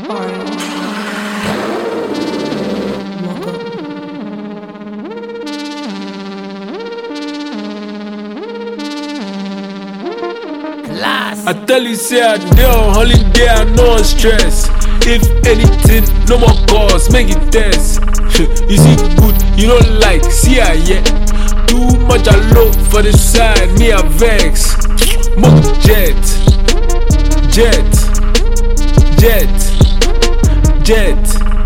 I tell you, say I dey on holiday, I no stress. If anything, no more calls, make it test. You see good, you don't like, see I yeah. Too much I look for the side, me I vex. More jet, jet, jet, jet,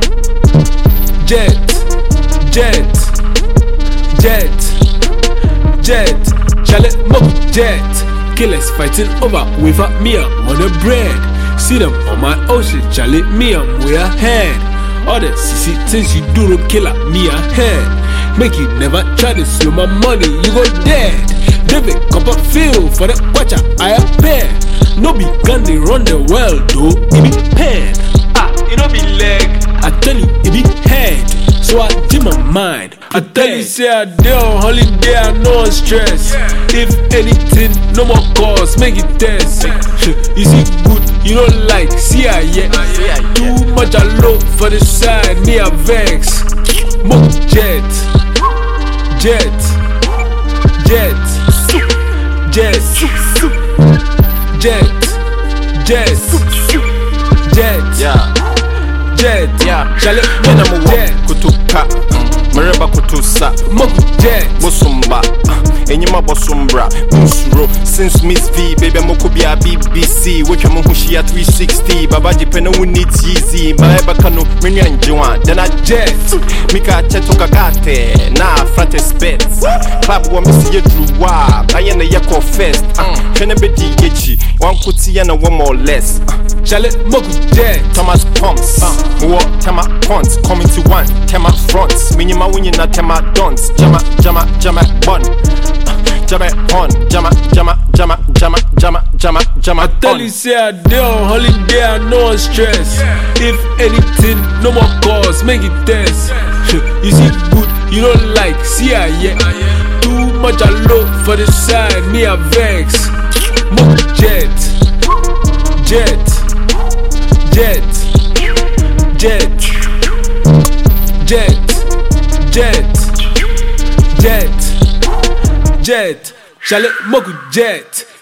jet, jet, jet, jet. Charlie, more jet. Killers fighting over without me, I'm on the bread. See them on my ocean, Charlie, me, I'm way ahead. All the CC things you do don't kill me ahead. Make you never try to steal my money, you go dead. David Copperfield for the watcher, I appear. No be gun, they run the world, though, it be pen. It no be leg, I tell you, it be head. So I dim my mind. I tell you, say I dey on holiday, I no stress. If anything, no more calls, make it test. You see good, you don't like, see I yeah. Too much I look for the side, me I vex. More jet, jet, jet, jet, jet, jet, jet. Jet, Charlie, when I'm a jet, kutuka, mereba kutusa, mogu jet, bosumba, enyima bosumbra, musuro, since Miss V, baby mokubia BBC, which I'm hushia 360, babaji pena need easy, maeba kanu, minya njiwa, then I jet, mika cheto kagate, na front spets, club wa misi ye druwa, bayana yako fest, chene bedi yechi, one kuti yana one more less, Charlie, mogu jet, Thomas Pumps, more tema ponts, coming to one, tema fronts, minima winning na tema dons, jama bun, jama on, jama. I tell you, say I dey on holiday, I no stress. If anything, no more calls, make it test. You see good, you don't like, see I yeah. Too much I look for the side, me I vex. More jet, jet, jet, jet, jet, jet, jet, jet. Charlie, mogu jet.